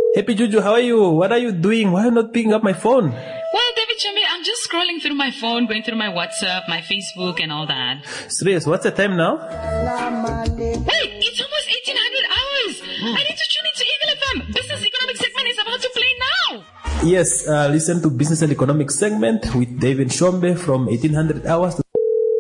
Happy Juju, how are you? What are you doing? Why are you not picking up my phone? Well, David Chumbi, I'm just scrolling through my phone, going through my WhatsApp, my Facebook and all that. Serious, what's the time now? Wait, it's almost 1800 hours. I need to tune into Eagle FM. Business Economic segment is about to play now. Yes, listen to Business and Economic segment with David Shombe from 1800 hours to...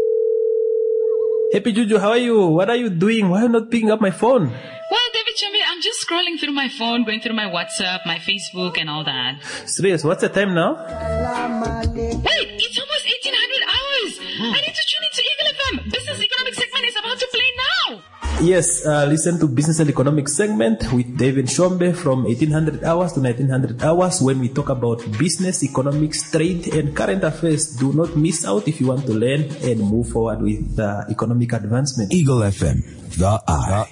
Happy Juju, how are you? What are you doing? Why are you not picking up my phone? Well, David Chumbi, I'm just scrolling through my phone, going through my WhatsApp, my Facebook and all that. Serious, what's the time now? Wait, it's almost 1800 hours. I need to tune into Eagle FM. Business Economic segment is about to play now. Yes, listen to Business and Economic segment with David Shombe from 1800 hours to 1900 hours when we talk about business, economics, trade, and current affairs. Do not miss out if you want to learn and move forward with economic advancement. Eagle FM, the eye.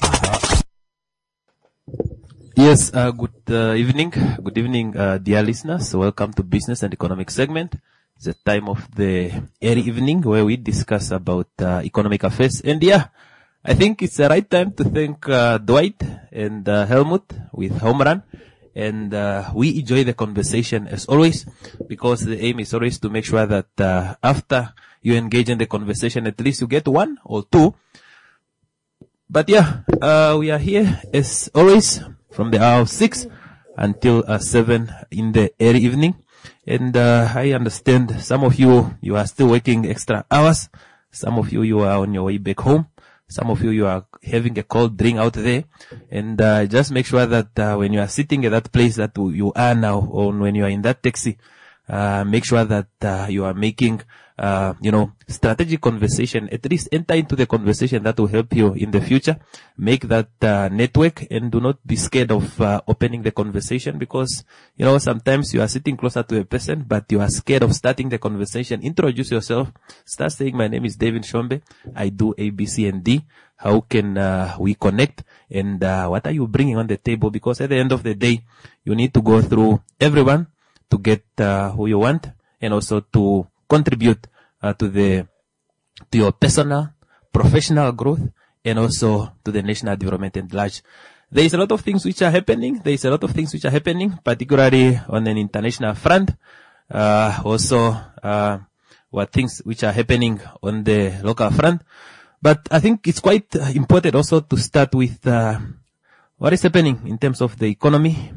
Yes, good evening. Good evening, dear listeners. Welcome to Business and Economic segment. It's a time of the early evening where we discuss about economic affairs. And yeah, I think it's the right time to thank Dwight and Helmut with Home Run. And we enjoy the conversation as always, because the aim is always to make sure that after you engage in the conversation, at least you get one or two. But yeah, we are here as always from the hour of 6 until 7 in the early evening. And I understand some of you are still working extra hours. Some of you are on your way back home. Some of you are having a cold drink out there. And just make sure that when you are sitting at that place that you are now, or when you are in that taxi, make sure that you are making strategic conversation. At least enter into the conversation that will help you in the future. Make that network, and do not be scared of opening the conversation, because sometimes you are sitting closer to a person but you are scared of starting the conversation. Introduce yourself. Start saying, my name is David Shombe. I do A, B, C, and D. How can we connect? And what are you bringing on the table? Because at the end of the day, you need to go through everyone to get who you want, and also to contribute to your personal, professional growth, and also to the national development at large. There is a lot of things which are happening. Particularly on an international front. Also, what things which are happening on the local front. But I think it's quite important also to start with what is happening in terms of the economy.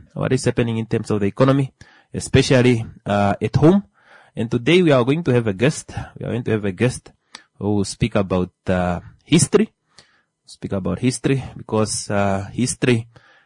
Especially at home. And today we are going to have a guest. Who will speak about history. Because history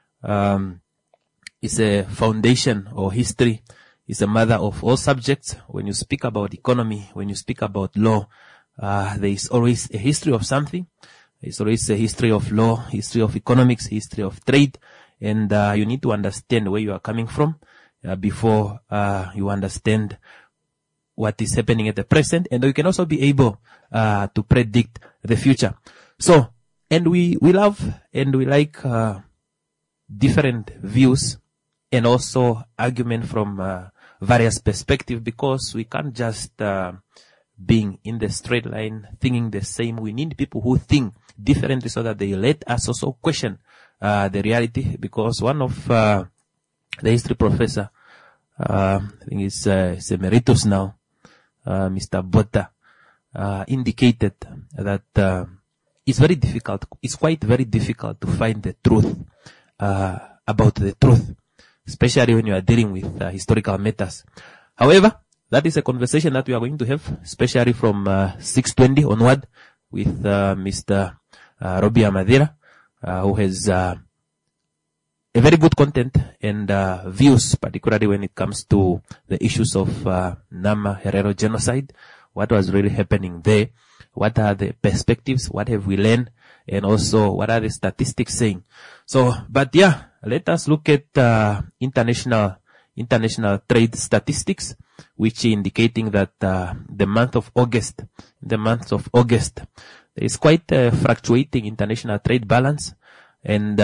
is a foundation, or history is a mother of all subjects. When you speak about economy, when you speak about law, there is always a history of something. There is always a history of law, history of economics, history of trade. And you need to understand where you are coming from before you understand what is happening at the present, and you can also be able to predict the future. So, and we love and we like different views and also argument from various perspectives, because we can't just being in the straight line thinking the same. We need people who think differently so that they let us also question the reality. Because one of the history professor, I think it's emeritus now, Mr. Bota, indicated that it's quite very difficult to find the truth about the truth, especially when you are dealing with historical matters. However, that is a conversation that we are going to have, especially from 6:20 onward, with Mr. Robbie Amadira, who has a very good content and views, particularly when it comes to the issues of Nama Herero genocide. What was really happening there? What are the perspectives? What have we learned? And also, what are the statistics saying? So, but yeah, let us look at international trade statistics, which indicating that the month of August, there is quite a fluctuating international trade balance, and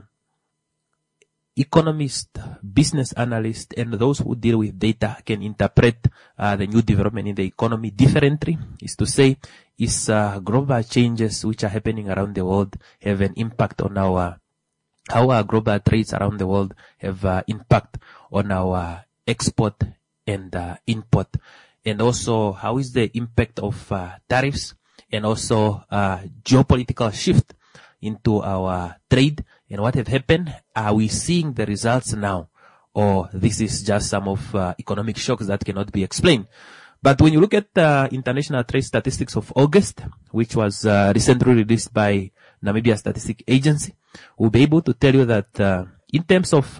economists, business analysts, and those who deal with data can interpret the new development in the economy differently. Is to say, is global changes which are happening around the world have an impact on our how our global trades around the world have impact on our export and import, and also how is the impact of tariffs and also geopolitical shift into our trade, and what have happened. Are we seeing the results now, or this is just some of economic shocks that cannot be explained? But when you look at international trade statistics of August, which was recently released by Namibia Statistic Agency, we'll be able to tell you that in terms of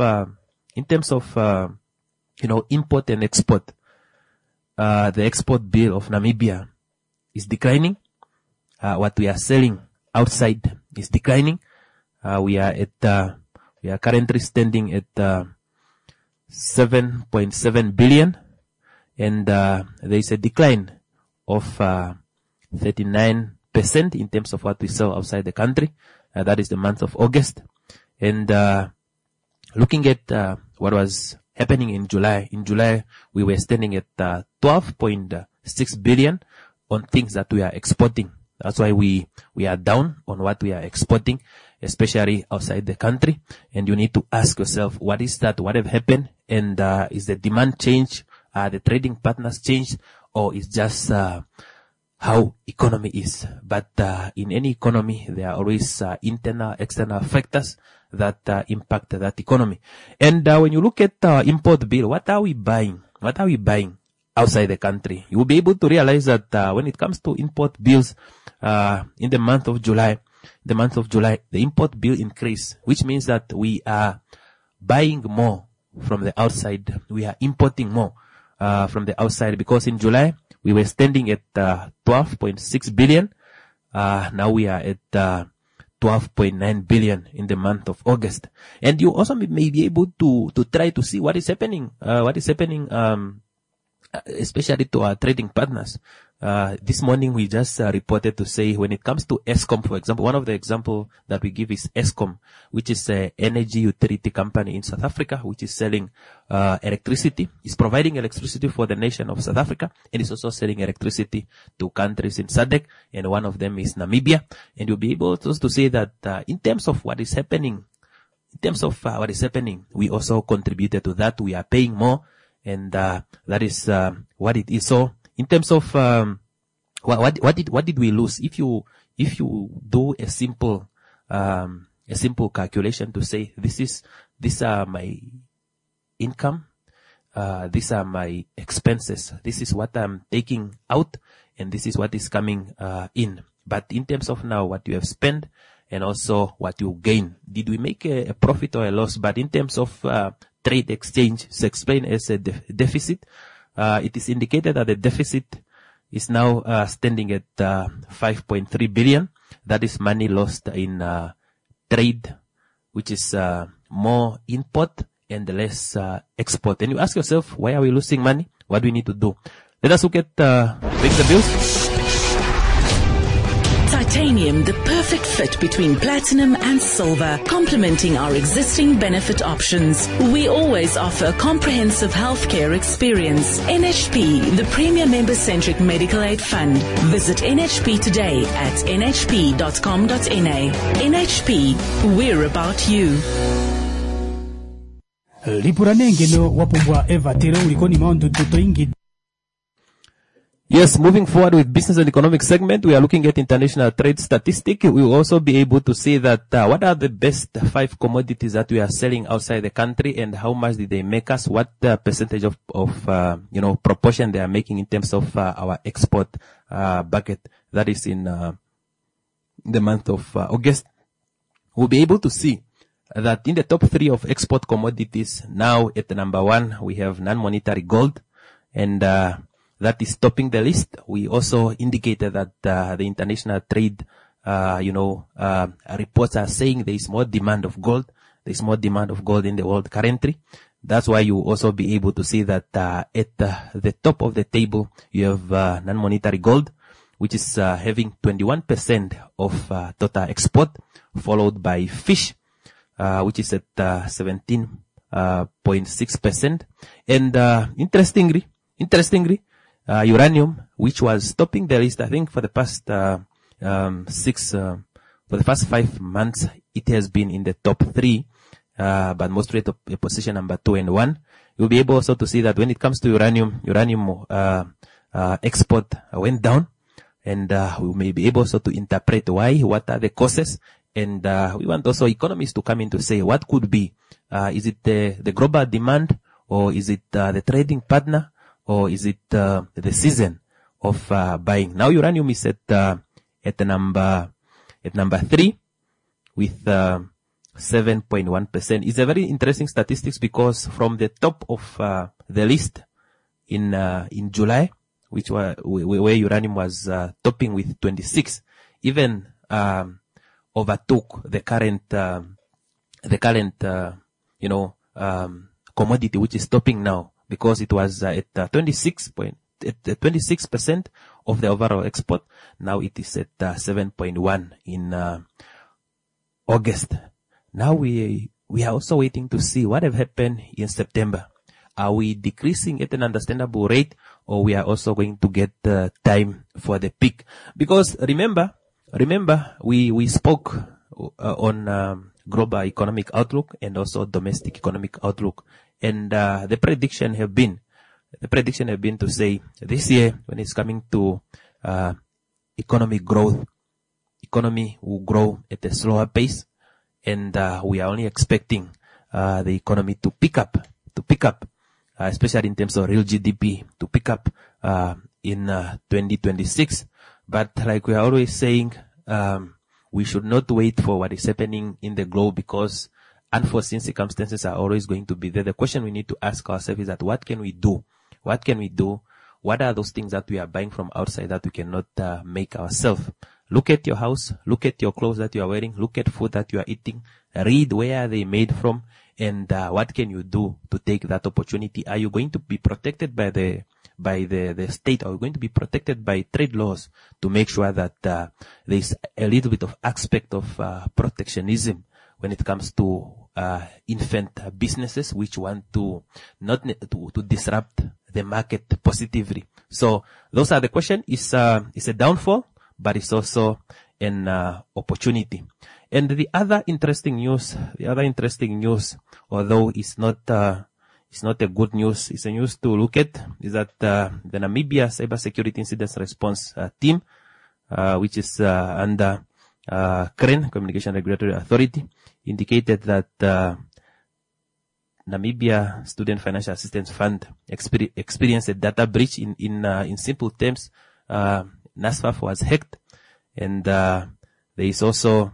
import and export, the export bill of Namibia is declining. What we are selling outside is declining. We are currently standing at 7.7 billion, and there is a decline of 39% in terms of what we sell outside the country. That is the month of August. And looking at what was happening in July, we were standing at 12.6 billion on things that we are exporting. That's why we are down on what we are exporting, especially outside the country. And you need to ask yourself, what is that? What have happened? And is the demand change? The trading partners changed? Or is just how economy is? But in any economy, there are always internal, external factors that impact that economy. And when you look at import bill, what are we buying? What are we buying outside the country? You will be able to realize that when it comes to import bills, in the month of July, the import bill increased, which means that we are buying more from the outside. We are importing more from the outside, because in July we were standing at 12.6 billion. Now we are at 12.9 billion in the month of August. And you also may be able to try to see what is happening, especially to our trading partners. This morning we just reported to say, when it comes to Eskom, for example, one of the example that we give is Eskom, which is an energy utility company in South Africa, which is selling electricity. It's providing electricity for the nation of South Africa, and it's also selling electricity to countries in SADC, and one of them is Namibia. And you'll be able to say that in terms of what is happening, we also contributed to that. We are paying more, and that is what it is. So in terms of what did we lose? If you do a simple calculation to say, these are my income, these are my expenses, this is what I'm taking out, and this is what is coming in. But in terms of now what you have spent and also what you gain, did we make a profit or a loss? But in terms of trade exchange, it's explained as a deficit. It is indicated that the deficit is now standing at 5.3 billion. That is money lost in trade, which is more import and less export. And you ask yourself, why are we losing money? What do we need to do? Let us look at paying the bills. Titanium, the perfect fit between platinum and silver, complementing our existing benefit options. We always offer comprehensive healthcare experience. NHP, the premier member-centric medical aid fund. Visit NHP today at nhp.com.na. NHP, we're about you. Yes, moving forward with business and economic segment, we are looking at international trade statistic. We will also be able to say that what are the best 5 commodities that we are selling outside the country, and how much did they make us? What percentage of proportion they are making in terms of our export bucket? That is in the month of August. We'll be able to see that in the top 3 of export commodities, now at the number 1, we have non-monetary gold, and that is topping the list. We also indicated that the international trade, reports are saying there is more demand of gold. There is more demand of gold in the world currently. That's why you also be able to see that at the top of the table, you have non-monetary gold, which is having 21% of total export, followed by fish, which is at 17.6%. And interestingly, uranium, which was topping the list, I think, for the past 6 For the first 5 months, it has been in the top 3, but most rate of position number 2 and 1. You'll be able also to see that when it comes to uranium export went down, and we may be able also to interpret why, what are the causes, and we want also economists to come in to say what could be. Is it the global demand, or is it the trading partner, or is it the season of buying? Now uranium is at number 3 with 7.1%. It's a very interesting statistics because from the top of the list in July, which were where uranium was topping with 26, even overtook the current commodity, which is topping now, because it was at 26% of the overall export. Now it is at 7.1 in August. Now we are also waiting to see what have happened in September. Are we decreasing at an understandable rate, or we are also going to get time for the peak? Because remember, we spoke on global economic outlook and also domestic economic outlook, and the prediction have been to say this year, when it's coming to economic growth, economy will grow at a slower pace, and we are only expecting the economy to pick up, especially in terms of real GDP, to pick up in 2026. But like we are always saying, we should not wait for what is happening in the globe, because unforeseen circumstances are always going to be there. The question we need to ask ourselves is that what can we do? What can we do? What are those things that we are buying from outside that we cannot make ourselves? Look at your house, look at your clothes that you are wearing, look at food that you are eating, read where are they made from, and what can you do to take that opportunity? Are you going to be protected by the state? Are you going to be protected by trade laws to make sure that there is a little bit of aspect of protectionism when it comes to infant businesses which want to to disrupt the market positively? So those are the questions. It's a downfall, but it's also an opportunity. And the other interesting news, although it's not a good news, it's a news to look at, is that the Namibia Cybersecurity Incident Response Team, which is under CREN, Communication Regulatory Authority, indicated that Namibia Student Financial Assistance Fund experienced a data breach. In simple terms, NSFAF was hacked, and there is also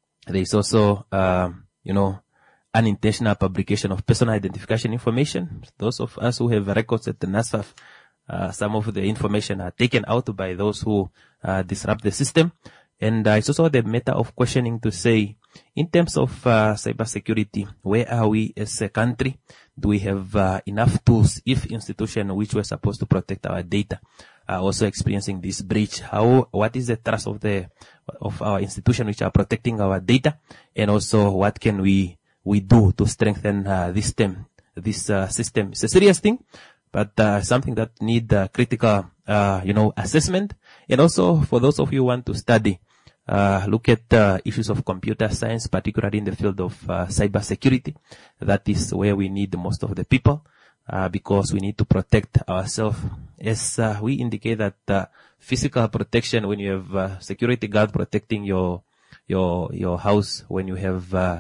unintentional publication of personal identification information. Those of us who have records at the NSFAF, some of the information are taken out by those who disrupt the system. And it's also the matter of questioning to say, in terms of cybersecurity, where are we as a country? Do we have enough tools if institutions which were supposed to protect our data are also experiencing this breach? What is the trust of our institutions which are protecting our data? And also, what can we do to strengthen this system? It's a serious thing, but something that need critical assessment. And also, for those of you who want to study, look at issues of computer science, particularly in the field of cybersecurity. That is where we need most of the people, because we need to protect ourselves. As we indicate that physical protection, when you have security guard protecting your house, when you have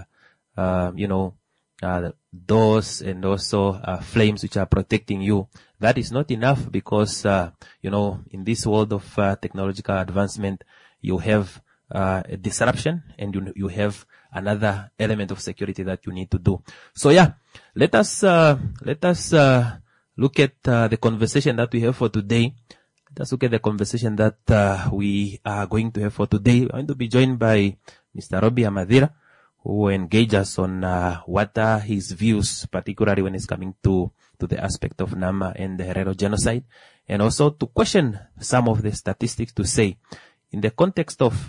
doors and also flames which are protecting you, that is not enough, because in this world of technological advancement, you have a disruption, and you have another element of security that you need to do. So yeah, let us look at the conversation that we have for today. Let's look at the conversation that we are going to have for today. I'm going to be joined by Mr. Robbie Amadira, who will engage us on what are his views, particularly when it's coming to the aspect of Nama and the Herero genocide, and also to question some of the statistics to say, in the context of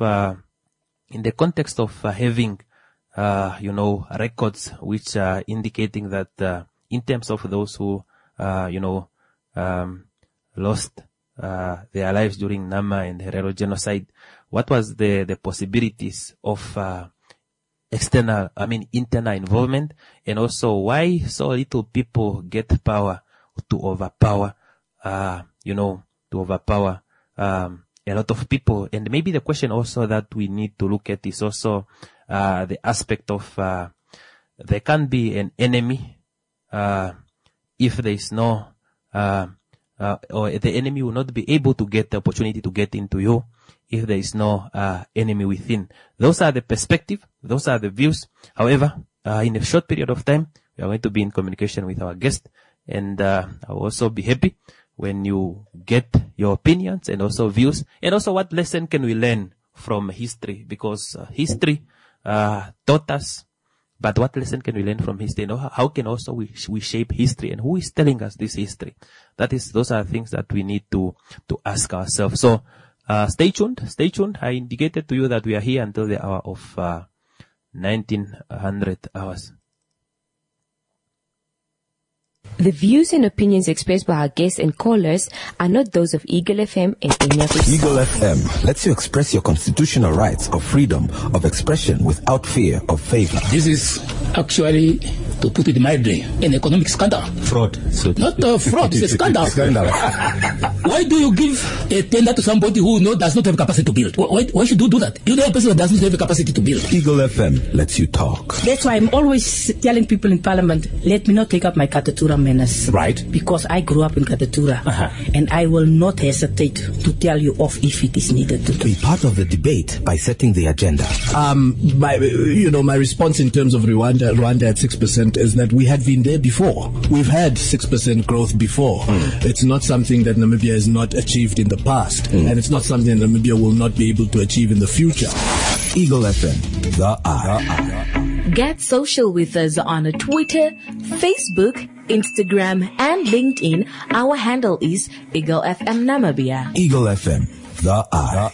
having records which are indicating that in terms of those who lost their lives during Nama and Herero genocide. What was the possibilities of internal involvement, and also why so little people get power to overpower a lot of people. And maybe the question also that we need to look at is also the aspect of there can be an enemy if there is no or the enemy will not be able to get the opportunity to get into you if there is no enemy within. Those are the perspective, those are the views. However, in a short period of time, we are going to be in communication with our guest, and I will also be happy when you get your opinions and also views, and also what lesson can we learn from history, because history taught us, but what lesson can we learn from history? And how can also we shape history, and who is telling us this history? Those are things that we need to ask ourselves. So stay tuned. I indicated to you that we are here until the hour of 1900 hours. The views and opinions expressed by our guests and callers are not those of Eagle FM and any of its Eagle FM lets you express your constitutional rights of freedom of expression without fear of favor. This is actually, to put it mildly, an economic scandal. Fraud. Not fraud, it's a scandal. Why do you give a tender to somebody who does not have capacity to build? Why should you do that? You know a person that does not have a capacity to build. Eagle FM lets you talk. That's why I'm always telling people in Parliament, let me not take up my Katatura menace. Right. Because I grew up in Katatura. And I will not hesitate to tell you off if it is needed to do. Be part of the debate by setting the agenda. My response in terms of Rwanda at 6% is that we had been there before. We've had 6% growth before. It's not something that Namibia has not achieved in the past. And it's not something that Namibia will not be able to achieve in the future. Eagle FM, the eye. Get social with us on Twitter, Facebook, Instagram, and LinkedIn. Our handle is Eagle FM Namibia. Eagle FM, the eye.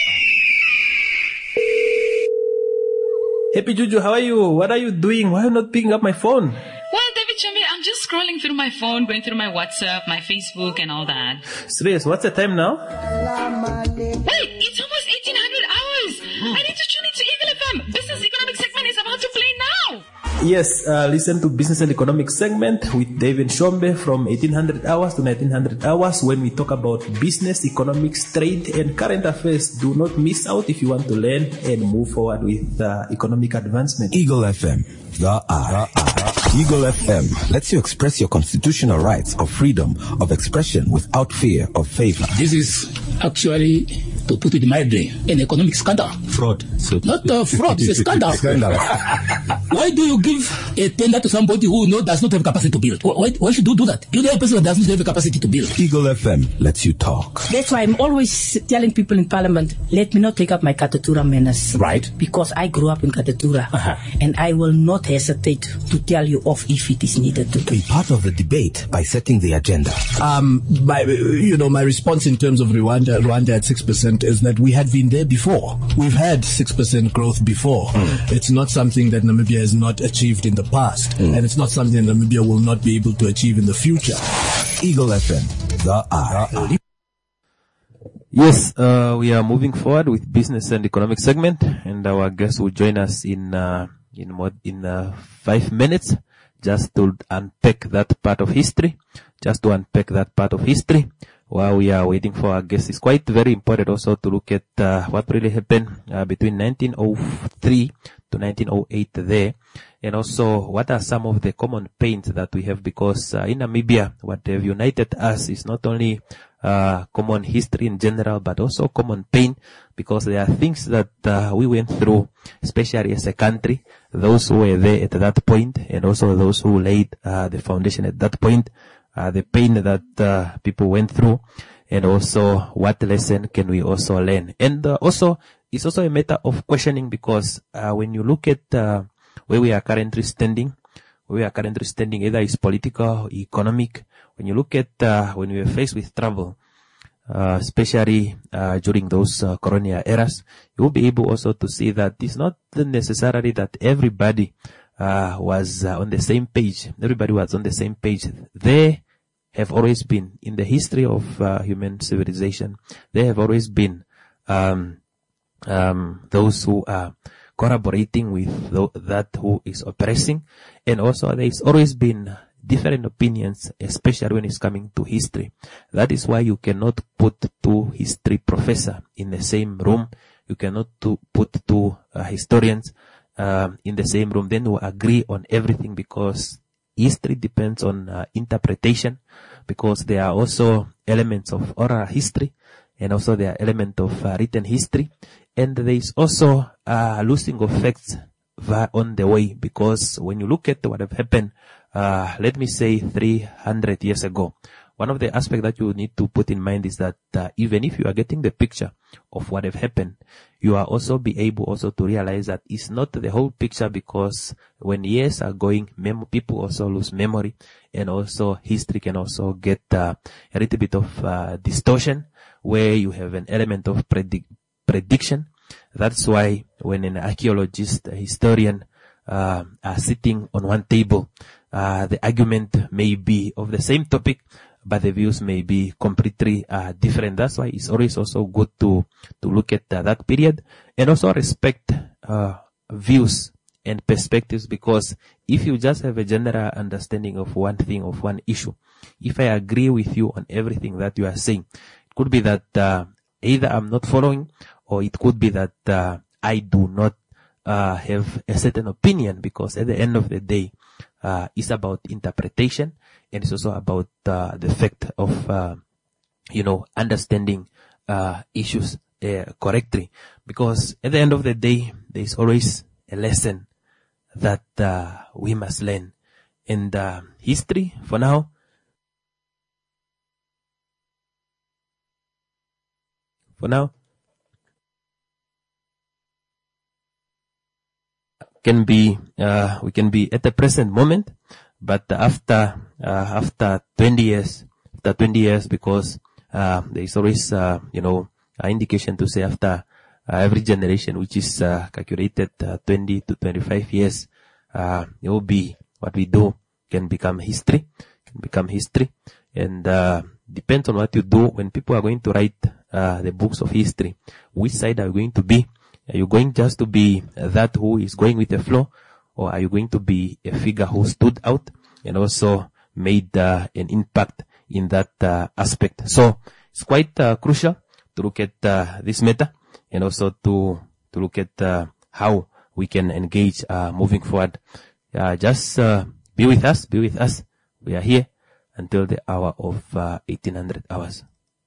Happy Juju, how are you? What are you doing? Why are you not picking up my phone? Well, David Chumbi, I'm just scrolling through my phone, going through my WhatsApp, my Facebook, and all that. Serious, what's the time now? Wait, it's almost 1800 hours. I need to tune into Eagle FM. Business Economic segment is about to play now. Yes, listen to Business and Economic segment with David Shombe from 1800 hours to 1900 hours when we talk about business, economics, trade, and current affairs. Do not miss out if you want to learn and move forward with economic advancement. Eagle FM, the eye. Eagle FM lets you express your constitutional rights of freedom of expression without fear of favor. This is actually, to put it mildly, an economic scandal. Fraud. Not fraud, it's a scandal. Why do you give a tender to somebody who does not have capacity to build? Why should you do that? You know a person that does not have a capacity to build. Eagle FM lets you talk. That's why I'm always telling people in Parliament, let me not take up my Katatura menace. Right. Because I grew up in Katatura. And I will not hesitate to tell you off if it is needed to do. Be part of the debate by setting the agenda. My response in terms of Rwanda at 6% is that we had been there before. We've had 6% growth before. It's not something that Namibia has not achieved in the past. And it's not something that Namibia will not be able to achieve in the future. Eagle FM, the eye. Yes, we are moving forward with business and economic segment, and our guest will join us in 5 minutes just to unpack that part of history. While we are waiting for our guest, it's quite very important also to look at what really happened between 1903 to 1908 there, and also what are some of the common pains that we have, because in Namibia, what have united us is not only common history in general, but also common pain, because there are things that we went through, especially as a country, those who were there at that point, and also those who laid the foundation at that point, the pain that people went through, and also what lesson can we also learn. And also, it's also a matter of questioning, because when you look at where we are currently standing, either it's political or economic, when you look at when we were faced with trouble, especially during those colonial eras, you will be able also to see that it's not necessarily that everybody was on the same page. Everybody was on the same page. There have always been in the history of human civilization. There have always been those who are corroborating with that who is oppressing, and also there's always been different opinions, especially when it's coming to history. That is why you cannot put two history professors in the same room. You cannot put two historians in the same room. Then we agree on everything, because history depends on interpretation, because there are also elements of oral history, and also there are elements of written history, and there is also losing of facts on the way, because when you look at what have happened, let me say 300 years ago, one of the aspects that you need to put in mind is that even if you are getting the picture of what have happened, you are also be able also to realize that it's not the whole picture, because when years are going, people also lose memory, and also history can also get a little bit of distortion, where you have an element of prediction. That's why when an archaeologist, a historian are sitting on one table, the argument may be of the same topic, but the views may be completely different. That's why it's always also good to look at that period, and also respect views and perspectives, because if you just have a general understanding of one thing, of one issue, if I agree with you on everything that you are saying, it could be that either I'm not following, or it could be that I do not have a certain opinion, because at the end of the day, it's about interpretation, and it's also about the fact of understanding issues correctly, because at the end of the day, there is always a lesson that we must learn. And history, for now, can be we can be at the present moment, but after 20 years, because there is always an indication to say after every generation, which is calculated 20 to 25 years, it will be what we do can become history, and depends on what you do. When people are going to write the books of history, which side are you going to be? Are you going just to be that who is going with the flow, or are you going to be a figure who stood out and also made an impact in that aspect? So it's quite crucial to look at this matter, and also to look at how we can engage moving forward. Just be with us. We are here until the hour of 1800 hours.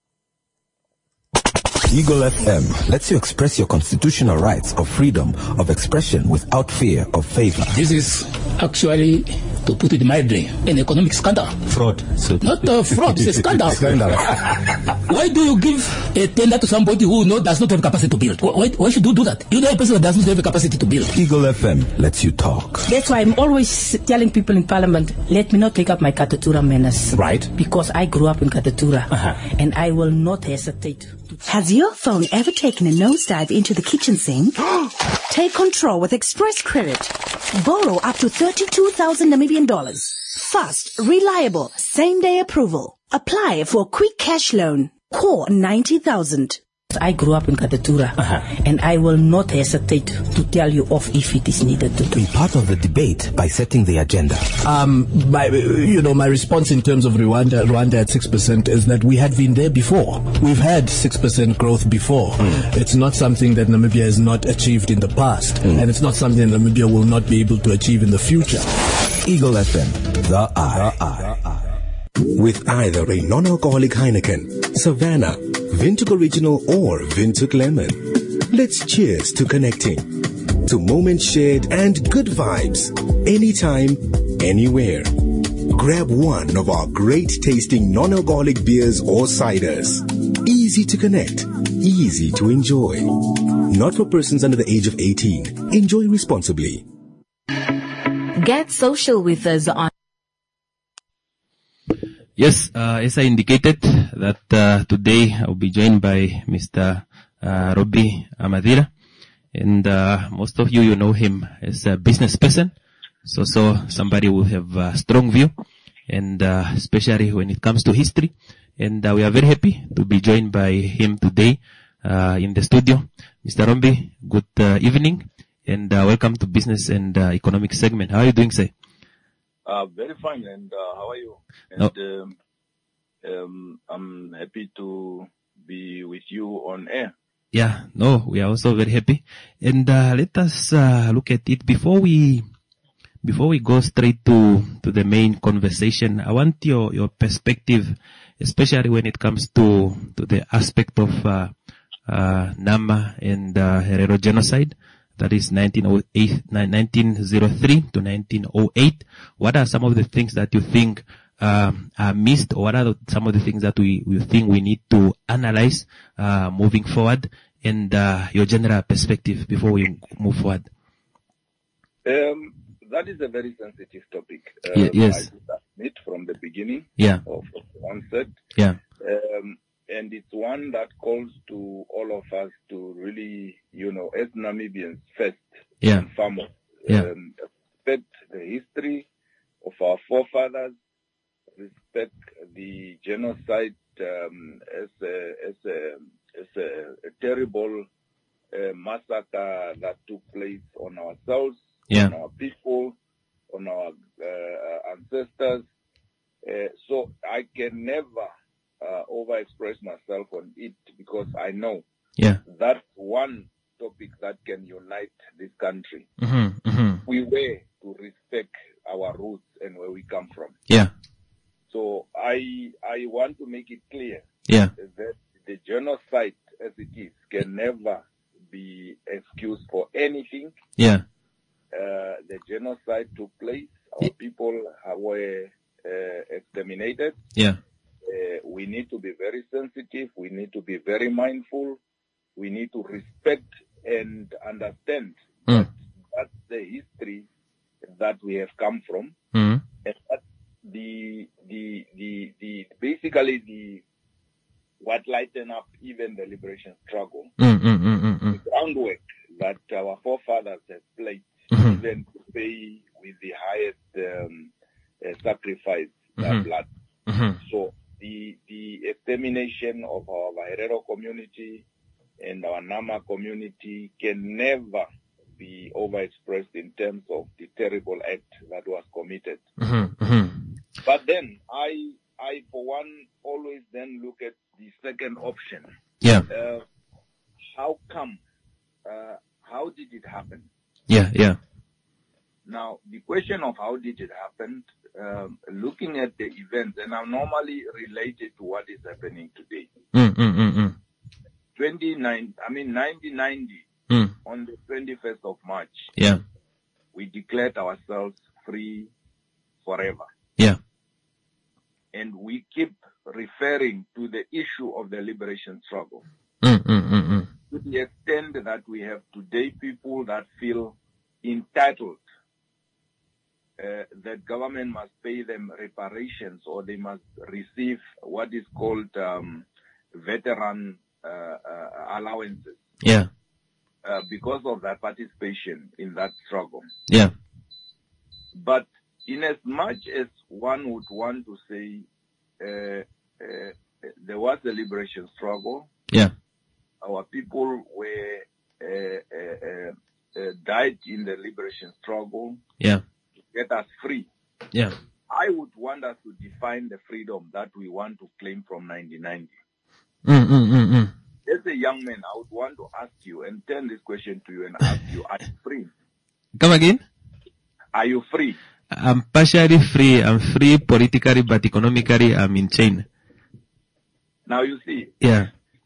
Eagle FM lets you express your constitutional rights of freedom of expression without fear of favor. This is actually, to put it mildly, an economic scandal. Fraud. Not fraud, it's a scandal. Why do you give a tender to somebody who does not have capacity to build? Why should you do that? You know a person that does not have the capacity to build. Eagle FM lets you talk. That's why I'm always telling people in Parliament, let me not take up my Katatura manners. Right. Because I grew up in Katatura, and I will not hesitate. Has your phone ever taken a nosedive into the kitchen sink? Take control with Express Credit. Borrow up to 32,000 Namibian dollars. Fast, reliable, same-day approval. Apply for a quick cash loan. Core 90,000. I grew up in Katatura, and I will not hesitate to tell you off if it is needed to do. Be part of the debate by setting the agenda. My response in terms of Rwanda at 6% is that we had been there before. We've had 6% growth before. It's not something that Namibia has not achieved in the past, and it's not something that Namibia will not be able to achieve in the future. Eagle FM, the eye. With either a non-alcoholic Heineken, Savannah, Windhoek Original or Windhoek Lemon. Let's cheers to connecting, to moments shared and good vibes, anytime, anywhere. Grab one of our great tasting non-alcoholic beers or ciders. Easy to connect, easy to enjoy. Not for persons under the age of 18. Enjoy responsibly. Get social with us on. Yes, as I indicated that today I'll be joined by Mr. Robbie Amadira, and most of you know him as a business person, so somebody will have a strong view and especially when it comes to history. And we are very happy to be joined by him today in the studio. Mr. Rombi, good evening, and welcome to Business and Economic segment. How are you doing, sir? Very fine, and how are you? And I'm happy to be with you on air. Yeah, no, we are also very happy. And let us look at it before we go straight to the main conversation. I want your perspective, especially when it comes to the aspect of Nama and Herero genocide. That is 1903 to 1908. What are some of the things that you think are missed, or what are some of the things that we think we need to analyze moving forward, and your general perspective before we move forward? That is a very sensitive topic. Yes. I admit from the beginning of the onset. Yeah. And it's one that calls to all of us to really, as Namibians first and foremost, respect the history of our forefathers, respect the genocide as a terrible massacre that took place on ourselves, on our people, on our ancestors. So I can never over-express myself on it, because I know that's one topic that can unite this country. We were to respect our roots and where we come from. So I want to make it clear that the genocide as it is can never be excused for anything. The genocide took place. Our people were exterminated. We need to be very sensitive. We need to be very mindful. We need to respect and understand that that's the history that we have come from, and that basically what lighten up even the liberation struggle, the groundwork that our forefathers have played, even to pay with the highest sacrifice, their blood. So the extermination of our Herero community and our Nama community can never be overexpressed in terms of the terrible act that was committed. But then I for one always then look at the second option. How come? How did it happen? Now, the question of how did it happen, looking at the events, and I'm normally related to what is happening today. 1990, on the 21st of March, we declared ourselves free forever. And we keep referring to the issue of the liberation struggle. To the extent that we have today people that feel entitled that government must pay them reparations, or they must receive what is called veteran allowances. Because of their participation in that struggle. But in as much as one would want to say there was a liberation struggle, our people were died in the liberation struggle to get us free. I would want us to define the freedom that we want to claim from 1990. As a young man, I would want to ask you and turn this question to you and ask you, are you free? Come again? Are you free? I'm partially free. I'm free politically, but economically I'm in chain. Now you see. There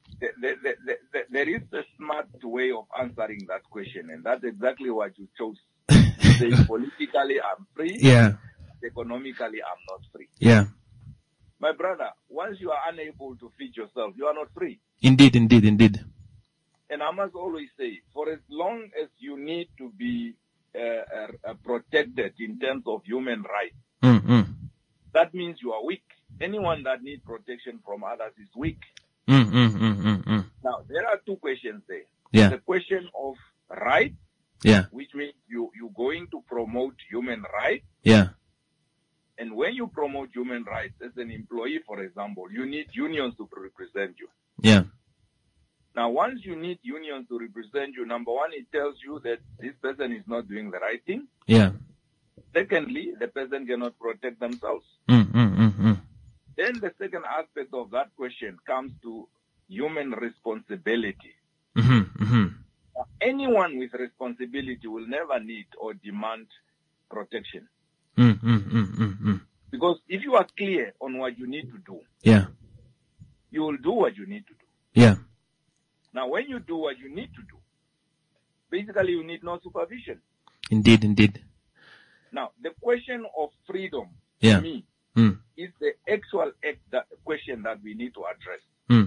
is a smart way of answering that question, and that's exactly what you chose. You say politically I'm free. Economically I'm not free. My brother, once you are unable to feed yourself, you are not free. Indeed. And I must always say, for as long as you need to be protected in terms of human rights, that means you are weak. Anyone that needs protection from others is weak. Now, there are two questions there. The question of right, which means you're going to promote human rights. And when you promote human rights as an employee, for example, you need unions to represent you. Yeah. Now, once you need unions to represent you, number one, it tells you that this person is not doing the right thing. Yeah. Secondly, the person cannot protect themselves. Then the second aspect of that question comes to human responsibility. Anyone with responsibility will never need or demand protection. Because if you are clear on what you need to do, yeah, you will do what you need to do. Yeah. Now, when you do what you need to do, basically you need no supervision. Indeed. Now, the question of freedom, yeah, to me, is the actual question that we need to address.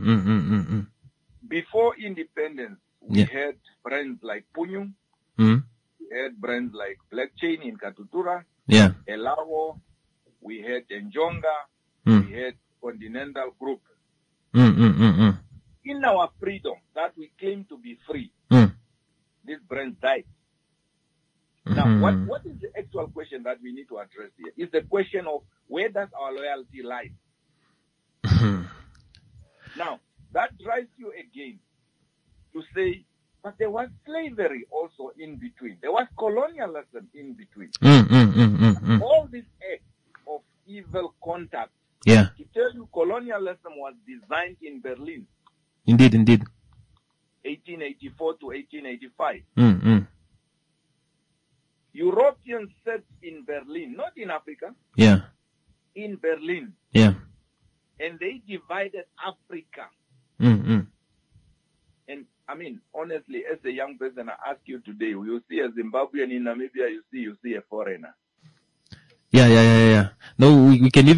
Before independence, we had brands like Punyu, we had brands like Black Chain in Katutura, Elawo, we had Njonga, we had Continental Group. In our freedom that we claim to be free, these brands died. Now, what is the actual question that we need to address here? Is the question of where does our loyalty lie? Now, that drives you again to say, but there was slavery also in between. There was colonialism in between. All these acts of evil contact. Yeah. To tell you, colonialism was designed in Berlin. Indeed. 1884 to 1885. Europeans set in Berlin, not in Africa. Yeah. In Berlin. Yeah. And they divided Africa. And I mean, honestly, as a young person, I ask you today, you see a Zimbabwean in Namibia, you see a foreigner. Yeah. No, they can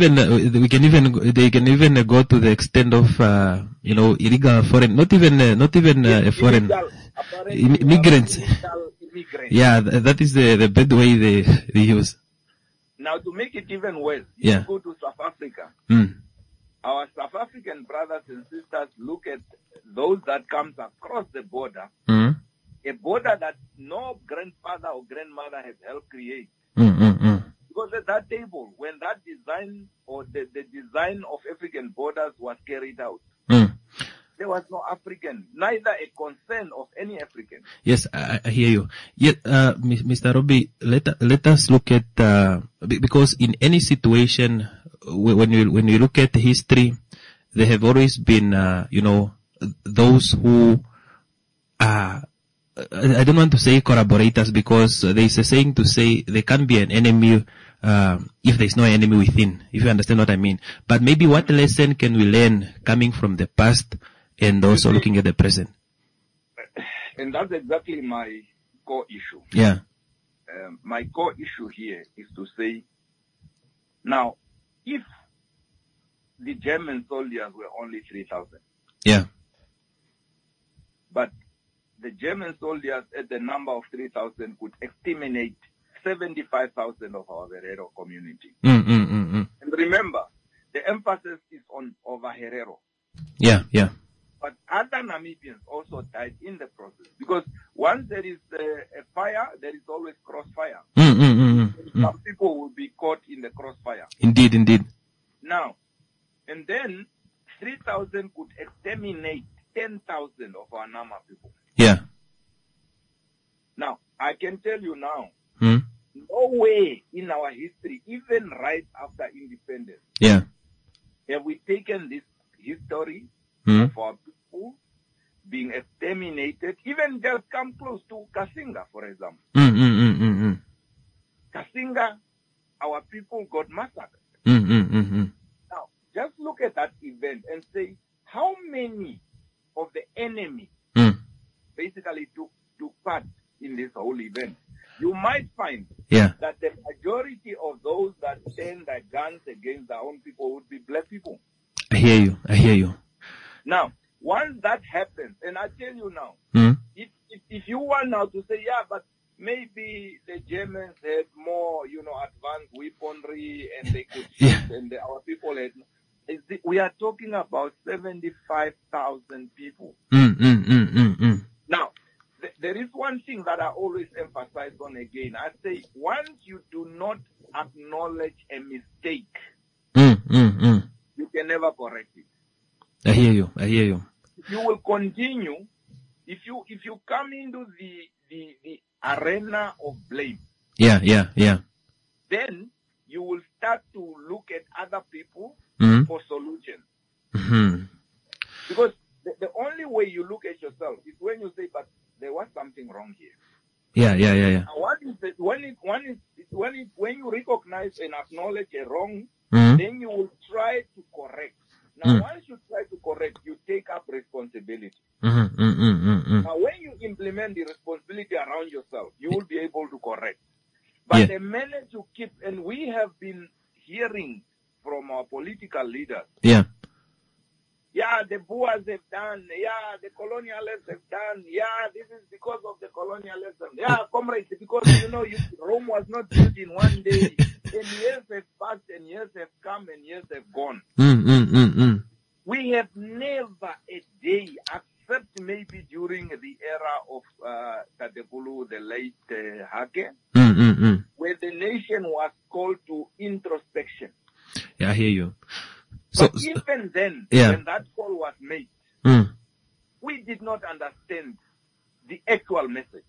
even go to the extent of, illegal foreign, not even a foreign, immigrants. Yeah, that is the bad way they use. Now, to make it even worse, you go to South Africa. Our South African brothers and sisters look at those that comes across the border, a border that no grandfather or grandmother has helped create. Because at that table, when that design or the design of African borders was carried out, there was no African, neither a concern of any African. Yes, I hear you. Yet, Mr. Robbie, let us look at, because in any situation, when you look at history, there have always been, those who are, I don't want to say collaborators, because there is a saying to say there can't be an enemy if there is no enemy within, if you understand what I mean. But maybe what lesson can we learn coming from the past and also looking at the present? And that's exactly my core issue. Yeah. My core issue here is to say, now, if the German soldiers were only 3,000. Yeah. But the German soldiers at the number of 3,000 could exterminate 75,000 of our Herero community. And remember, the emphasis is on over Herero. Yeah. But other Namibians also died in the process. Because once there is a fire, there is always crossfire. Some people will be caught in the crossfire. Indeed. Now, and then 3,000 could exterminate 10,000 of our Nama people. Yeah. Now, I can tell you now, no way in our history, even right after independence, have we taken this history of our people being exterminated, even just come close to Kasinga, for example. Kasinga, our people got massacred. Now, just look at that event and say, how many of the enemy basically took part in this whole event? You might find that the majority of those that turn their guns against their own people would be black people. I hear you. Now, once that happens, and I tell you now, if you want now to say, but maybe the Germans had more, advanced weaponry and they could shoot and our people had, we are talking about 75,000 people. Now, there is one thing that I always emphasize on again. I say, once you do not acknowledge a mistake, You can never correct it. I hear you. You will continue if you come into the arena of blame. Yeah. Then you will start to look at other people for solutions. Because the only way you look at yourself is when you say, but there was something wrong here. Yeah. What is it? When you recognize and acknowledge a wrong, then you will try to correct. Now, once you try to correct, you take up responsibility. Now, when you implement the responsibility around yourself, you will be able to correct. But the minute you keep, and we have been hearing from our political leaders, the Boers have done, the colonialists have done, this is because of the colonialism. Comrades, because, Rome was not built in one day, and years have passed, and years have come, and years have gone. We have never a day, except maybe during the era of Tatekulu, the late Hake, where the nation was called to introspection. Yeah, I hear you. But even then, when that call was made, we did not understand the actual message.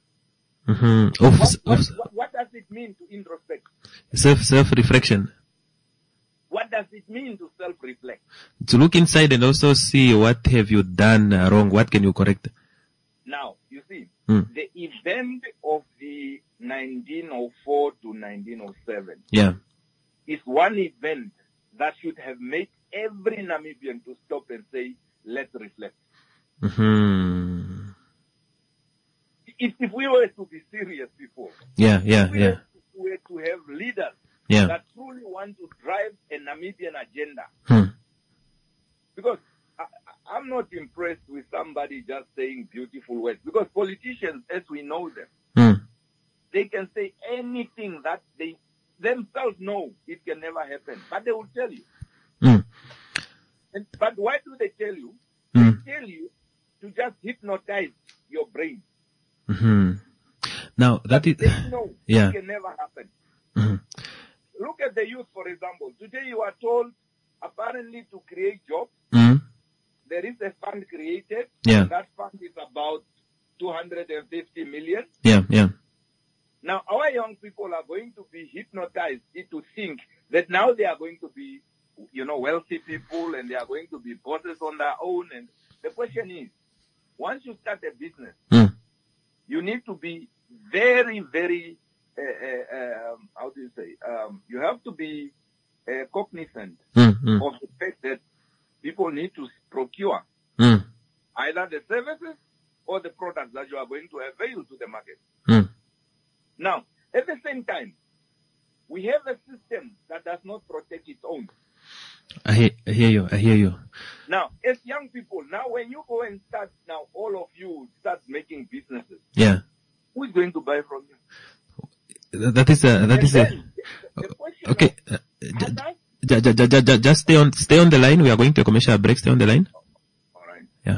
What does it mean to introspect? Self-reflection. What does it mean to self-reflect? To look inside and also see what have you done wrong, what can you correct? Now, you see, the event of the 1904 to 1907 is one event that should have made every Namibian to stop and say, let's reflect. If we were to be serious before, if we were to have leaders that truly want to drive a Namibian agenda, because I'm not impressed with somebody just saying beautiful words, because politicians, as we know them, they can say anything that they themselves know it can never happen, but they will tell you. But why do they tell you? They tell you to just hypnotize your brain. Now that is, it can never happen. Look at the youth, for example. Today you are told, apparently, to create jobs. There is a fund created. That fund is about 250 million. Now, our young people are going to be hypnotized to think that now they are going to be, wealthy people, and they are going to be bosses on their own. And the question is, once you start a business, you need to be very, very, you have to be cognizant of the fact that people need to procure either the services or the products that you are going to avail to the market. Now, at the same time, we have a system that does not protect its own. I hear you. Now, as young people, now when you go and start, now all of you start making businesses. Who is going to buy from you? That is okay. Just stay on the line. We are going to a commercial break. Stay on the line. All right. Yeah.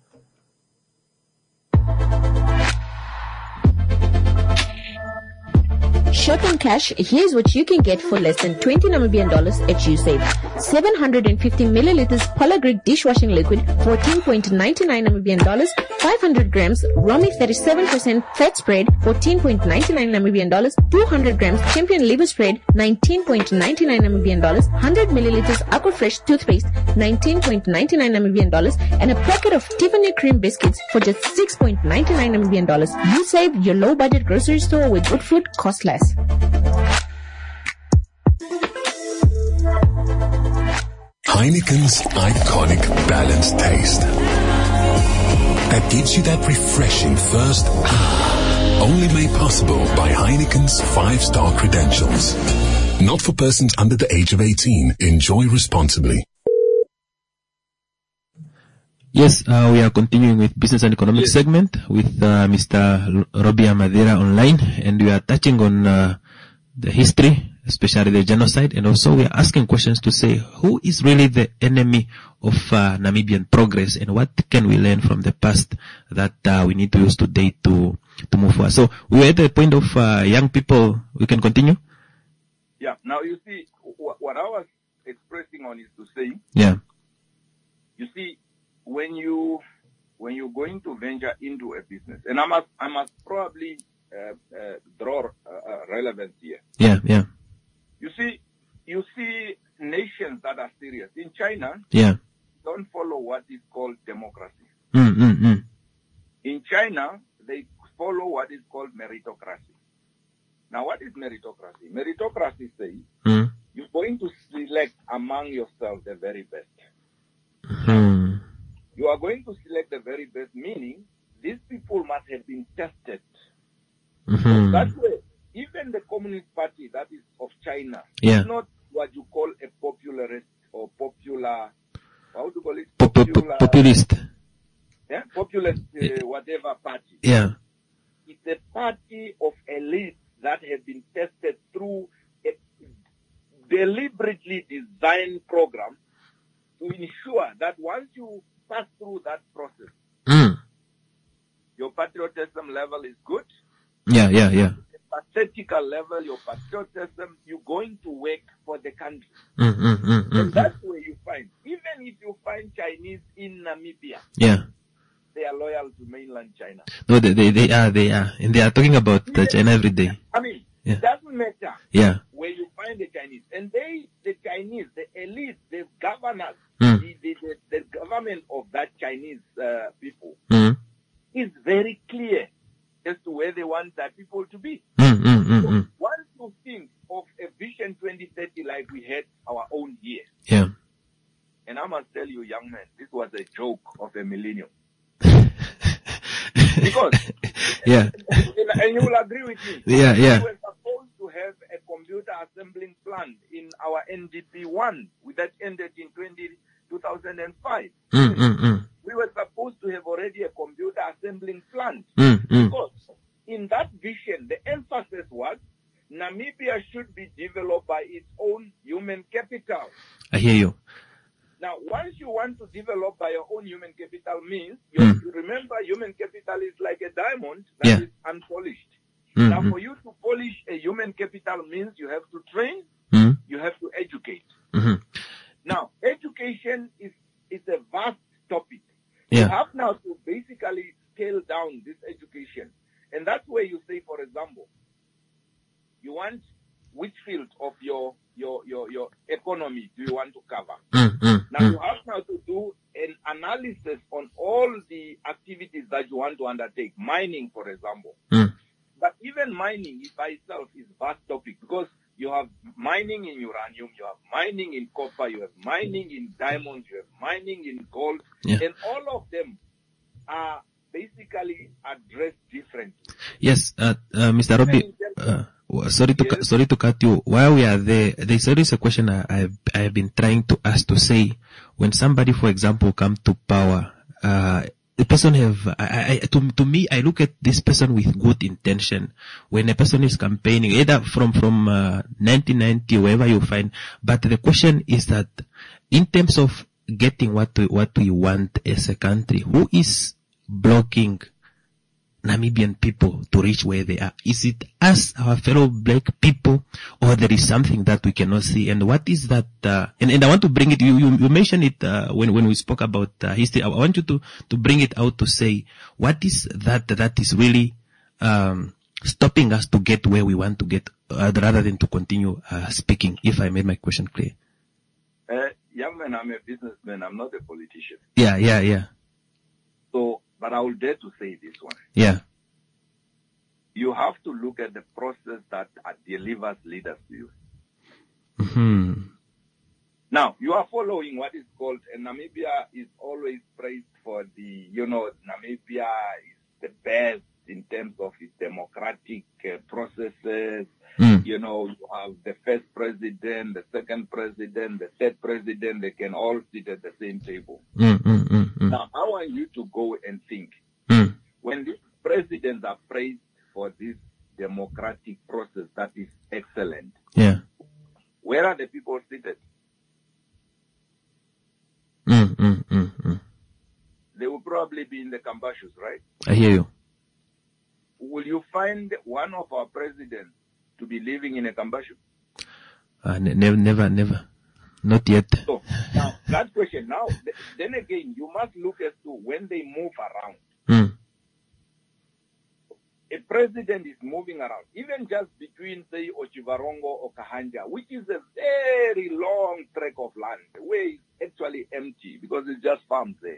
Short on cash, here's what you can get for less than 20 Namibian dollars at USAID. 750 milliliters Polar Greek dishwashing liquid, 14.99 Namibian dollars. 500 grams Romy 37% fat spread, 14.99 Namibian dollars. 200 grams Champion liver spread, 19.99 Namibian dollars. 100 milliliters Aquafresh toothpaste, 19.99 Namibian dollars, and a packet of Tiffany cream biscuits for just 6.99 Namibian dollars. USAID, your low budget grocery store where good food costs less. Heineken's iconic balanced taste that gives you that refreshing first only made possible by Heineken's 5-star credentials. Not for persons under the age of 18. Enjoy responsibly. Yes, we are continuing with business and economic segment with Mr. Robbie Amadera online, and we are touching on the history, especially the genocide, and also we are asking questions to say who is really the enemy of Namibian progress, and what can we learn from the past that we need to use today to move forward. So we are at the point of young people. We can continue. Yeah. Now you see what I was expressing on is to say. Yeah. You see, when you're going to venture into a business, and I must probably draw relevance here. Yeah. Yeah. You see nations that are serious. In China, don't follow what is called democracy. In China, they follow what is called meritocracy. Now, what is meritocracy? Meritocracy says you're going to select among yourself the very best. You are going to select the very best, meaning these people must have been tested. So that way, even the Communist Party that is of China is not what you call a popularist or popular, how do you call it? Populist. Yeah, populist, whatever party. Yeah. It's a party of elites that have been tested through a deliberately designed program to ensure that once you pass through that process, your patriotism level is good. Yeah. The pathetical level, your patriotism, you're going to work for the country. And that's where you find, even if you find Chinese in Namibia, they are loyal to mainland China. No, they are. And they are talking about China every day. I mean, it doesn't matter where you find the Chinese. And the Chinese, the elite, the governors, the government of that Chinese people is very clear as to where they want that people to be. So once you think of a Vision 2030 like we had our own here, and I must tell you, young man, this was a joke of a millennium. Because, and you will agree with me, we were supposed to have a computer assembling plant in our NDP-1 that ended in 2005. We were supposed to have already a computer assembling plant. Because in that vision, the emphasis was Namibia should be developed by its own human capital. I hear you. Now, once you want to develop by your own human capital means, you remember human capital is like a diamond that is unpolished. Now, for you to polish a human capital means you have to train, you have to educate. Now, education is a vast topic. You have now to basically scale down this education. And that's where you say, for example, you want which field of your economy do you want to cover? Now you have now to do an analysis on all the activities that you want to undertake. Mining, for example. But even mining by itself is a vast topic because you have mining in uranium, you have mining in copper, you have mining in diamonds, you have mining in gold, and all of them are basically addressed differently. Yes, Mr. Robbie, sorry to cut you. While we are there's always a question I have been trying to ask to say, when somebody, for example, come to power, the person to me, I look at this person with good intention. When a person is campaigning, either from 1990, wherever you find, but the question is that in terms of getting what we want as a country, who is blocking Namibian people to reach where they are? Is it us, our fellow black people, or there is something that we cannot see? And what is that? And I want to bring it. You mentioned it when we spoke about history. I want you to bring it out to say what is that is really stopping us to get where we want to get, rather than to continue speaking. If I made my question clear. Young man, I'm a businessman. I'm not a politician. Yeah. So. But I will dare to say this one. Yeah. You have to look at the process that delivers leaders to you. Now, you are following what is called, and Namibia is always praised for Namibia is the best in terms of its democratic processes. You have the first president, the second president, the third president, they can all sit at the same table. Now, I want you to go and think. When these presidents are praised for this democratic process that is excellent, where are the people seated? They will probably be in the Kambashus, right? I hear you. Will you find one of our presidents to be living in a Kambashu? Never. Not yet. So now that question. Now then again, you must look as to when they move around. A president is moving around, even just between, say, Ochivarongo or Kahanja, which is a very long tract of land, where it's actually empty because it's just farms there.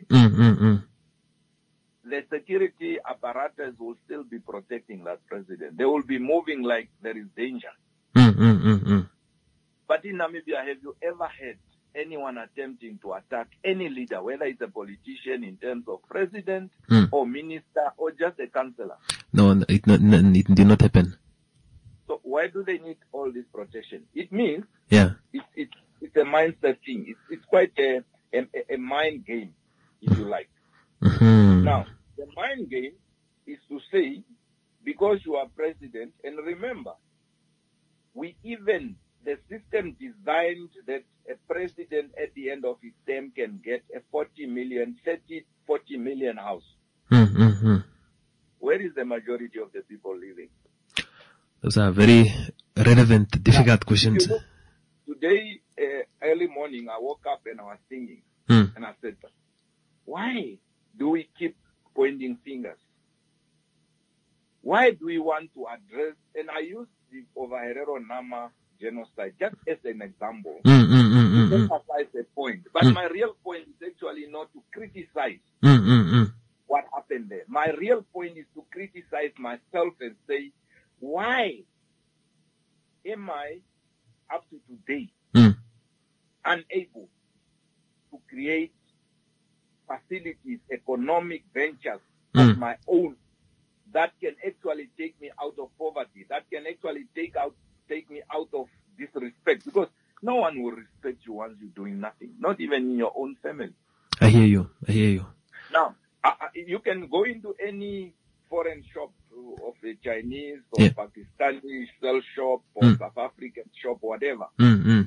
The security apparatus will still be protecting that president. They will be moving like there is danger. But in Namibia, have you ever had anyone attempting to attack any leader, whether it's a politician in terms of president or minister or just a councillor? No, it did not happen. So why do they need all this protection? It means it's a mindset thing. It's quite a mind game, if you like. Now, the mind game is to say, because you are president, and remember, the system designed that a president at the end of his term can get a 40 million house. Where is the majority of the people living? Those are very relevant, difficult questions. Today, early morning, I woke up and I was thinking, and I said, why do we keep pointing fingers? Why do we want to address, and I use the Ovaherero Nama genocide just as an example, to emphasize a point. But my real point is actually not to criticize what happened there. My real point is to criticize myself and say, why am I, up to today, unable to create facilities, economic ventures of my own that can actually take me out of poverty, that can actually take me out of disrespect? Because no one will respect you once you're doing nothing, not even in your own family. I hear you. Now, you can go into any foreign shop of a Chinese or Pakistani cell shop or South African shop, whatever. And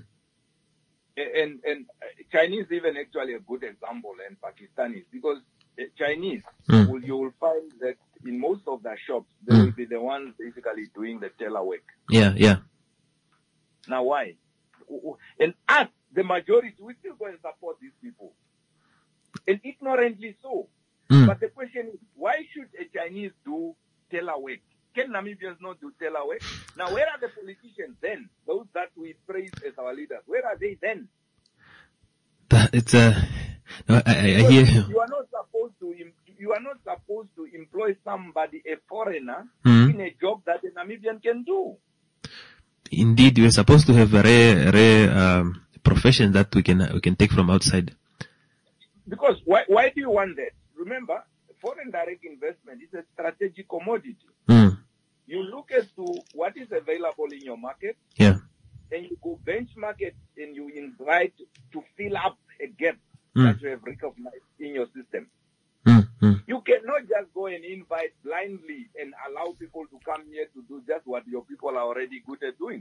Chinese even actually a good example, and Pakistanis, because Chinese, you will find that in most of their shops, they will be the ones basically doing the teller work. Yeah. Now why? And us, the majority, we still go and support these people. And ignorantly so. But the question is, why should a Chinese do teller work? Can Namibians not do teller work? Now, where are the politicians then? Those that we praise as our leaders, where are they then? It's no, I hear you. You are not supposed to employ somebody, a foreigner, in a job that a Namibian can do. Indeed, we are supposed to have a rare profession that we can take from outside. Because why do you want that? Remember, foreign direct investment is a strategic commodity. You look as to what is available in your market, and you go benchmark it, and you invite to fill up a gap that you have recognized in your system. You cannot just go and invite blindly and allow people to come here to do just what your people are already good at doing.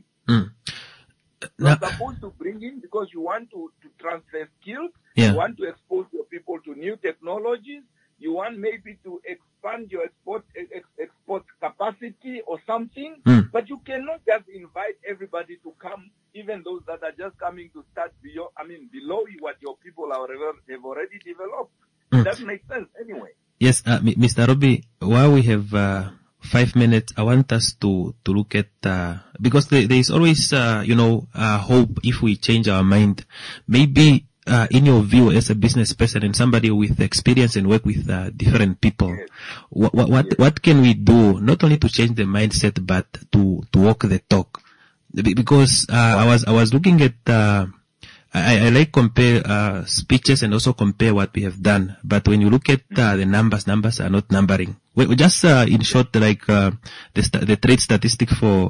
You're supposed to bring in because you want to transfer skills, you want to expose your people to new technologies, you want maybe to expand your export capacity or something, but you cannot just invite everybody to come, even those that are just coming to start below what your people have already developed. That makes sense anyway. Yes, Mr. Robbie, while we have 5 minutes, I want us to look at, because there is always, hope if we change our mind. Maybe, in your view as a business person and somebody with experience and work with, different people, what can we do, not only to change the mindset, but to walk the talk? Because, I was looking at, I like compare, speeches and also compare what we have done. But when you look at, the numbers are not numbering. We just, in short, like, the trade statistic for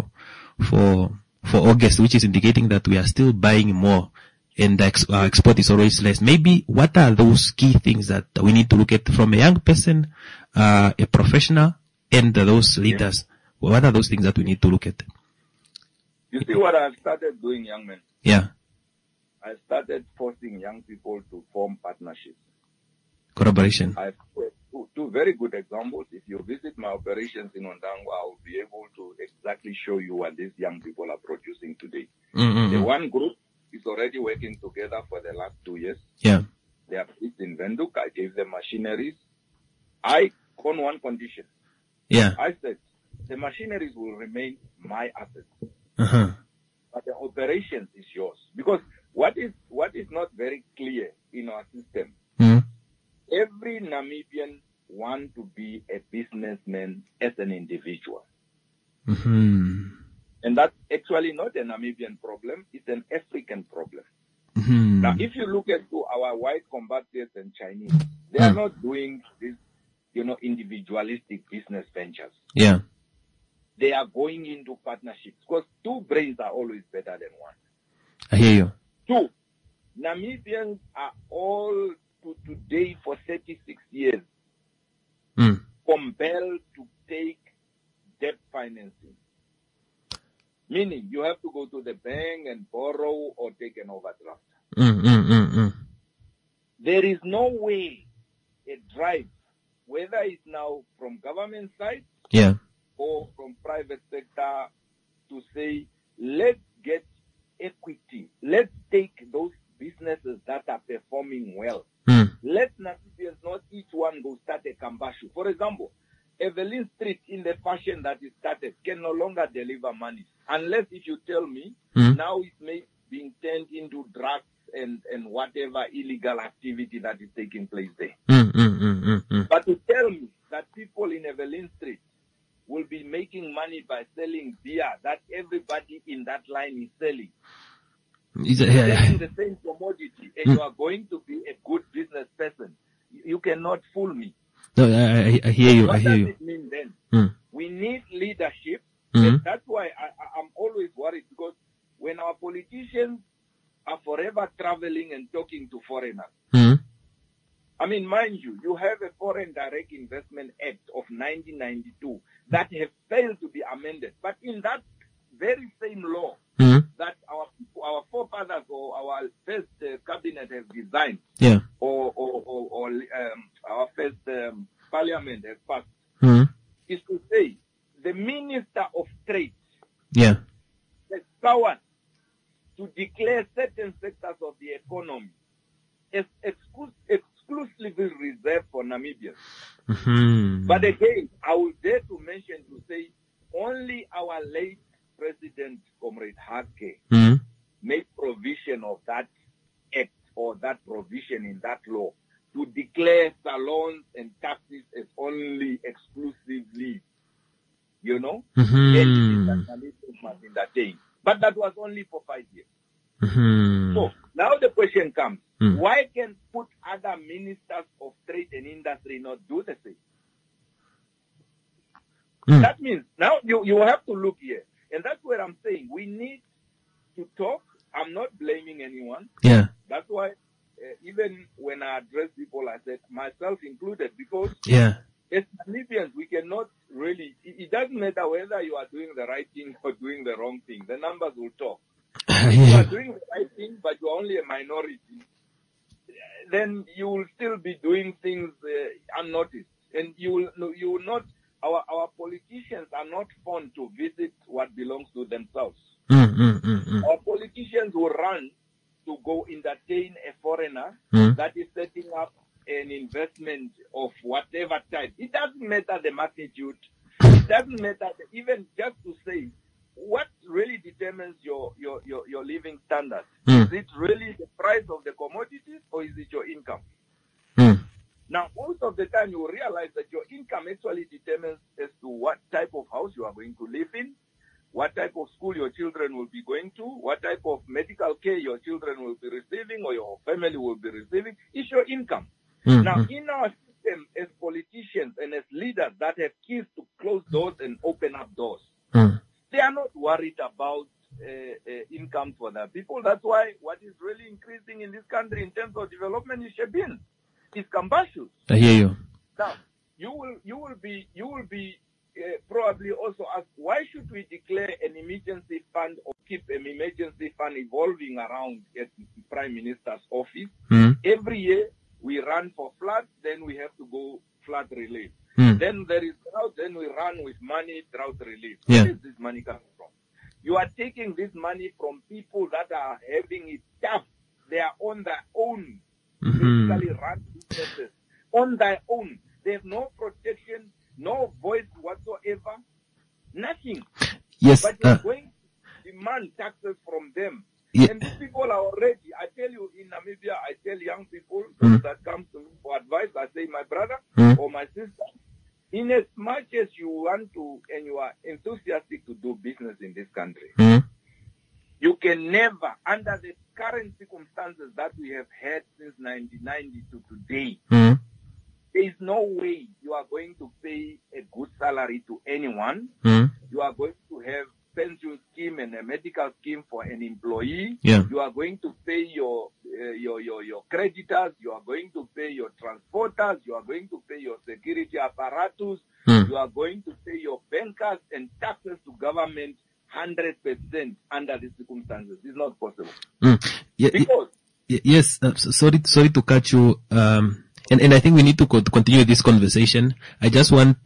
August, which is indicating that we are still buying more and our export is always less. Maybe what are those key things that we need to look at from a young person, a professional, and those leaders? What are those things that we need to look at? You see what I've started doing, young men? Yeah. I started forcing young people to form partnerships. Collaboration. two very good examples. If you visit my operations in Ondango, I'll be able to exactly show you what these young people are producing today. The one group is already working together for the last 2 years. Yeah. They are based in Windhoek. I gave them machineries. On one condition. Yeah. I said, the machineries will remain my assets. But the operations is yours. Because what is not very clear in our system, every Namibian wants to be a businessman as an individual. And that's actually not a Namibian problem, it's an African problem. Now, if you look at our white compatriots and Chinese, they are not doing this, individualistic business ventures. Yeah. They are going into partnerships because two brains are always better than one. I hear you. Two, Namibians are all today for 36 years compelled to take debt financing. Meaning you have to go to the bank and borrow or take an overdraft. There is no way a drive, whether it's now from government side or from private sector, to say, let's get equity. Let's take those businesses that are performing well. Let Namibians not each one go start a Kambashu. For example, Evelyn Street in the fashion that is started can no longer deliver money. Unless if you tell me, now it's being turned into drugs and whatever illegal activity that is taking place there. But to tell me that people in Evelyn Street will be making money by selling beer that everybody in that line is selling. Selling the same commodity, and you are going to be a good business person. You cannot fool me. No, I hear you. What I hear does you. it mean then? We need leadership. And that's why I'm always worried, because when our politicians are forever traveling and talking to foreigners, I mean, mind you, you have a Foreign Direct Investment Act of 1992 that have failed to be amended. But in that very same law that our forefathers or our first cabinet has designed, or our first parliament has passed, is to say the Minister of Trade has power to declare certain sectors of the economy as exclusively reserved for Namibians. But again, I will dare to mention to say only our late President, Comrade Hake, made provision of that act or that provision in that law to declare salons and taxis as only exclusively, entities that Namibians must entertain. But that was only for 5 years. So now the question comes, why can put other ministers of trade and industry not do the same? That means now you have to look here. And that's where I'm saying we need to talk. I'm not blaming anyone. Yeah. That's why even when I address people, I said, myself included, because as Namibians, we cannot really, it doesn't matter whether you are doing the right thing or doing the wrong thing. The numbers will talk. If you are doing the right thing, but you're only a minority, then you will still be doing things unnoticed. And you will not, our politicians are not fond to visit what belongs to themselves. Our politicians will run to go entertain a foreigner that is setting up an investment of whatever type. It doesn't matter the magnitude. It doesn't matter even just to say what really determines your living standard. Is it really the price of the commodities, or is it your income? Now, most of the time you will realize that your income actually determines as to what type of house you are going to live in, what type of school your children will be going to, what type of medical care your children will be receiving or your family will be receiving. It's your income. Now, in our system as politicians and as leaders that have keys to close doors and open up doors, they are not worried about income for their people. That's why what is really increasing in this country in terms of development is Shebin. It's Kambashus. I hear you. Now, you will be probably also asked, why should we declare an emergency fund or keep an emergency fund evolving around at the Prime Minister's office? Every year we run for floods, then we have to go flood relief. Mm. Then there is drought, then we run with money, drought relief. Yeah. Where is this money coming from? You are taking this money from people that are having it tough. They are on their own, basically run businesses on their own. They have no protection, no voice whatsoever, nothing. Yes. But you're going to demand taxes from them. Yeah. And these people are already, I tell you, in Namibia, I tell young people that come to me for advice, I say, my brother or my sister, in as much as you want to and you are enthusiastic to do business in this country, you can never, under the current circumstances that we have had since 1990 to today, there is no way you are going to pay a good salary to anyone. You are going to have pension scheme and a medical scheme for an employee. Yeah. You are going to pay your creditors. You are going to pay your transporters. You are going to pay your security apparatus. You are going to pay your bankers and taxes to government 100% under these circumstances. It's not possible. Yeah, because yes. Sorry to cut you. And I think we need to continue this conversation. I just want,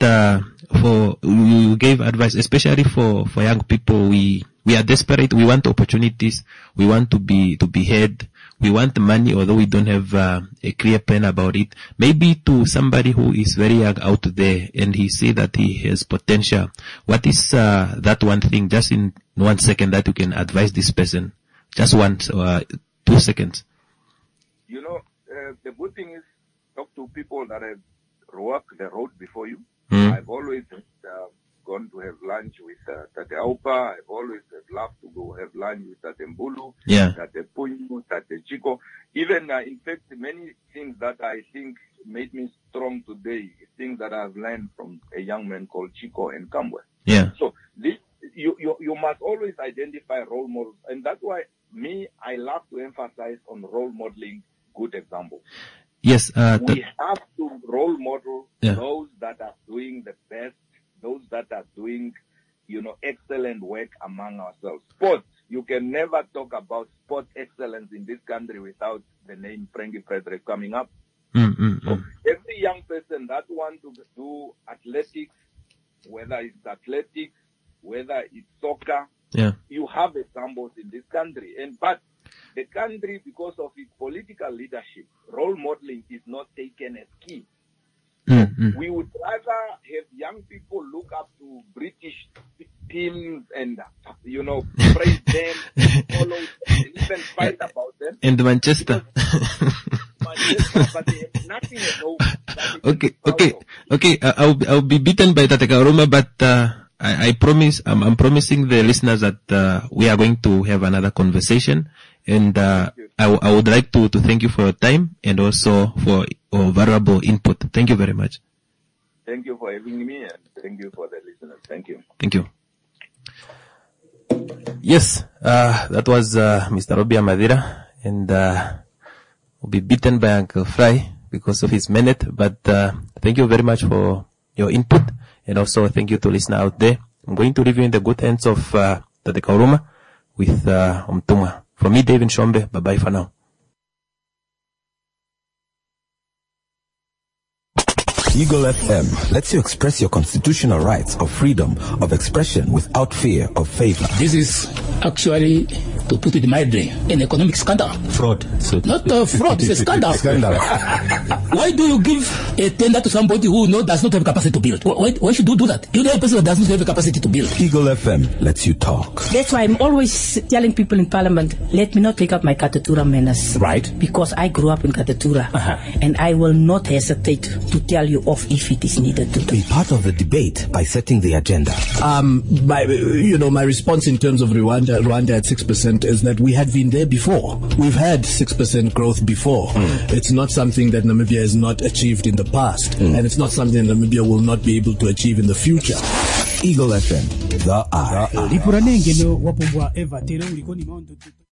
you gave advice, especially for young people. We are desperate. We want opportunities. We want to be heard. We want money, although we don't have a clear plan about it. Maybe to somebody who is very young out there and he see that he has potential. What is that one thing, just in 1 second, that you can advise this person? Just 2 seconds. You know, the good thing is, talk to people that have walked the road before you. I've always gone to have lunch with Tate Aupa. I've always loved to go have lunch with Tate Mbulu, Tate Punyu, Tate Chico. Even, in fact, many things that I think made me strong today, things that I've learned from a young man called Chico and Kambwe. Yeah. So this, you must always identify role models. And that's why I love to emphasize on role modeling good examples. Yes, we have to role model those that are doing the best, those that are doing, excellent work among ourselves. Sports, you can never talk about sport excellence in this country without the name Frankie Frederick coming up. So every young person that wants to do athletics, whether it's athletics, whether it's soccer, you have examples in this country. But the country, because of its political leadership, role modeling is not taken as key. We would rather have young people look up to British teams and, praise them, follow them, and even fight about them. And Manchester. But they have nothing at home. Okay. I'll be beaten by Tate Kauruma, but I promise, I'm promising the listeners that we are going to have another conversation. And I would like to thank you for your time and also for your valuable input. Thank you very much. Thank you for having me, and thank you for the listeners. Thank you. Thank you. Yes, that was Mr. Robia Madira, and will be beaten by Uncle Fry because of his minute. But thank you very much for your input, and also thank you to listener out there. I'm going to leave you in the good hands of Tate Kauruma with Umtumwa. From me, David Shombe, bye-bye for now. Eagle FM lets you express your constitutional rights of freedom of expression without fear of favor. This is actually, to put it mildly, an economic scandal. Fraud. Not fraud, it's a scandal. Why do you give a tender to somebody who does not have capacity to build? Why should you do that? You know a person that doesn't have a capacity to build. Eagle FM lets you talk. That's why I'm always telling people in Parliament, let me not take up my Katatura manners. Right. Because I grew up in Katatura. And I will not hesitate to tell you off if it is needed to. Be part of the debate by setting the agenda. My response in terms of Rwanda at 6% is that we had been there before. We've had 6% growth before. It's not something that Namibia has not achieved in the past, and it's not something that Namibia will not be able to achieve in the future. Eagle FM, the eye.